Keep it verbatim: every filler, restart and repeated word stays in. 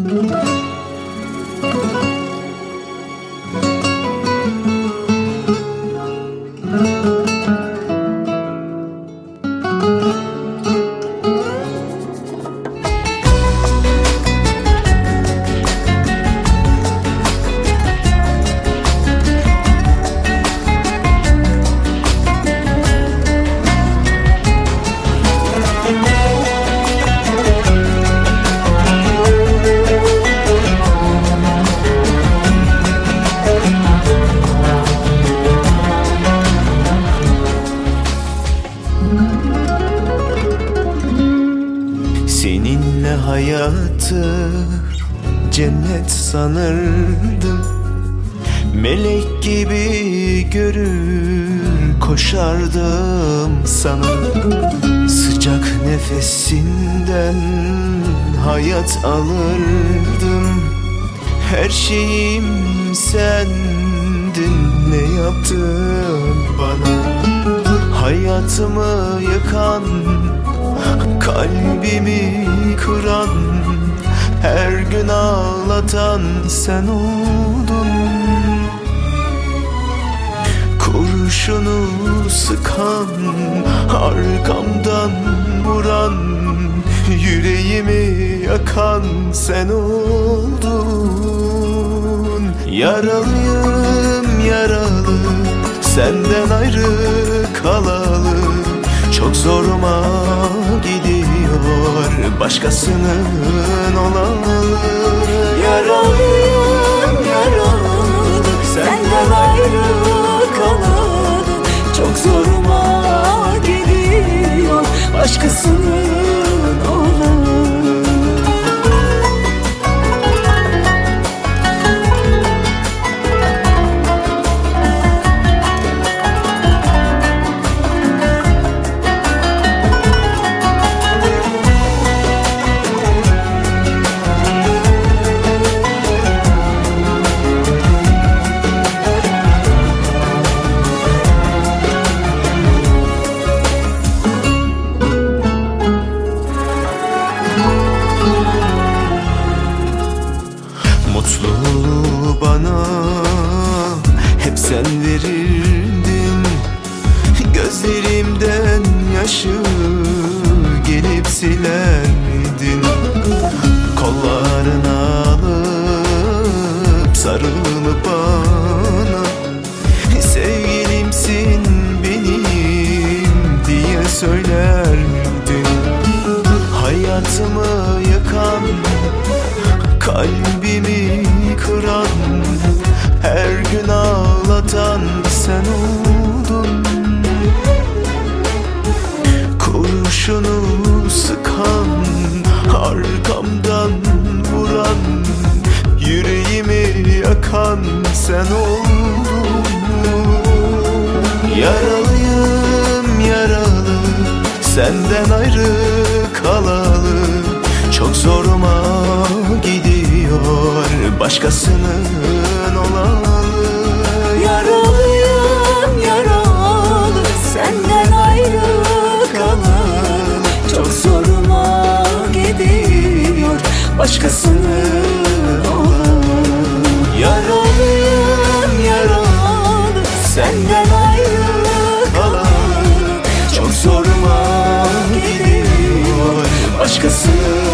Seninle hayatı cennet sanırdım. Melek gibi görür koşardım sana. Sıcak nefesinden hayat alırdım. Her şeyim sendin, ne yaptın bana? Hayatımı yıkan, kalbimi kıran, her gün ağlatan sen oldun. Kurşunu sıkan, arkamdan vuran, yüreğimi yakan sen oldun. Yaralıyım yaralı, senden ayrı kalalı. Çok zoruma gidiyor başkasının olalı. Yaralıyım yaralı, senden ayrı kalalı. Çok zoruma gidiyor başkasının olalı. Mutluluğu bana hep sen verirdin. Gözlerimden yaşı gelip silerdin. Kollarına alıp sarılıp bana sevgilimsin benim diye söylerdin. Hayatımı yakan, kalbimi kıran, her gün ağlatan sen oldun. Kurşunu sıkan, arkamdan vuran, yüreğimi yakan sen oldun. Yaralıyım yaralı, senden ayrı kalalı. Çok zoruma gidiyor başkasının olalı. Yaralıyım yaralı, senden ayrı kalalı. Çok zoruma gidiyor başkasının olalı. Yaralıyım yaralı, Senden ayrı kalalı. Çok zoruma gidiyor başkasının